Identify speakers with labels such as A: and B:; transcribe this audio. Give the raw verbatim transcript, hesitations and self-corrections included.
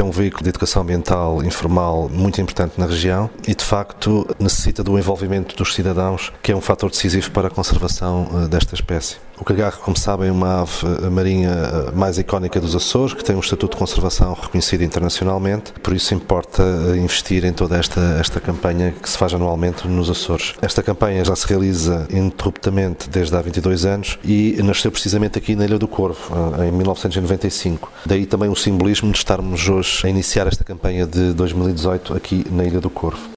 A: um veículo de educação ambiental informal muito importante na região e, de facto, necessita do envolvimento dos cidadãos, que é um fator decisivo para a conservação desta espécie. O cagarro, como sabem, é uma ave marinha mais icónica dos Açores, que tem um estatuto de conservação reconhecido internacionalmente, por isso importa investir em toda esta, esta campanha que se faz anualmente nos Açores. Esta campanha já se realiza ininterruptamente desde há vinte e dois anos e nasceu precisamente aqui na Ilha do Corvo, em mil novecentos e noventa e cinco. Daí também o simbolismo de estarmos hoje a iniciar esta campanha de dois mil e dezoito aqui na Ilha do Corvo.